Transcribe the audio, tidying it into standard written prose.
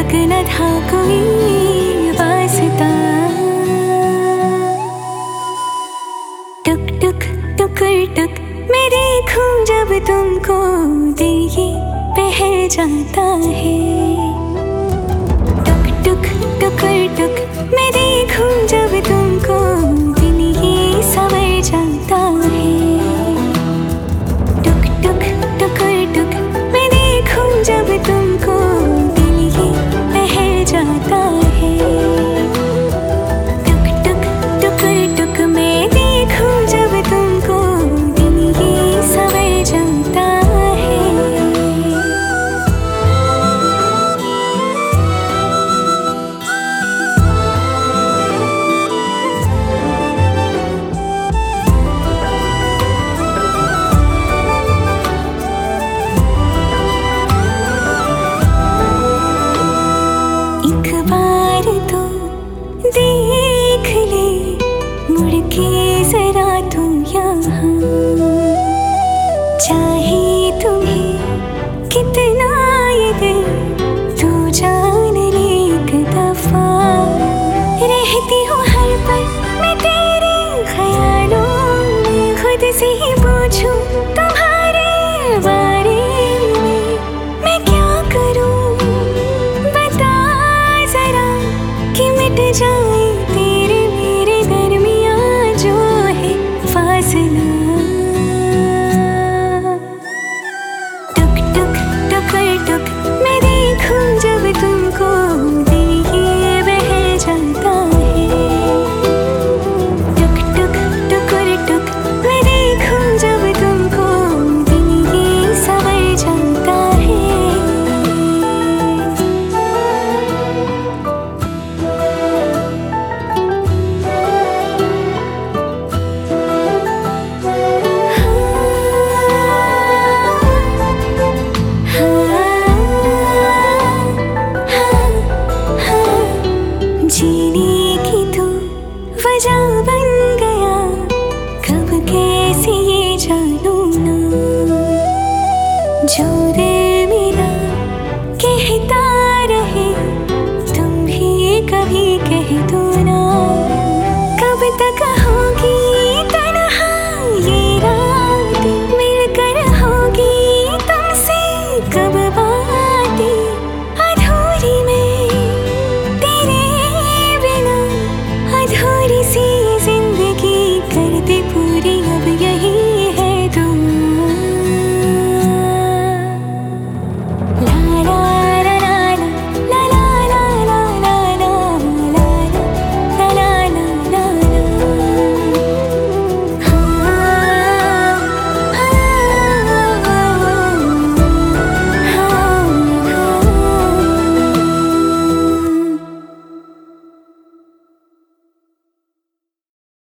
तक न था कोई वास्ता। टुक टुक टुकर टुक मैं देखूं जब तुमको, दिल ये बहल जाता है। टुक टुक टुकर टुक मैं देखूं जब तुमको, दिल ये संवर जाता है। टुक टुक टुकर टुक मैं देखूं जब तुमको, दिल ये बहल जाता है। टुक टुक टुकर टुक मैं देखूं जब तुमको, दिल ये संवर जाता है। एक बार तो देख ले मुड़ के जरा तू यहाँ, चाहे तुम्हें कितना ये दिल तू जान ले एक दफा। रहती हूँ हर पल मैं तेरे ख्यालों में, खुद से ही पूछूं तुम्हारे बारे में। मैं क्या करूं बता जरा कि मिट जाए तेरे मेरे दरमियां जो है फासला। टुक टुक टुकर टुक मैं देखूं जब तुमको, दिल ये बहल जाता है। टुक टुक टुकर टुक मैं देखूं जब तुमको, दिल ये संवर जाता है। जीने की तू वजह बन गया, कब कैसे ये जानूं ना। जो दिल मेरा कहता रहे, तुम भी कभी कह दो।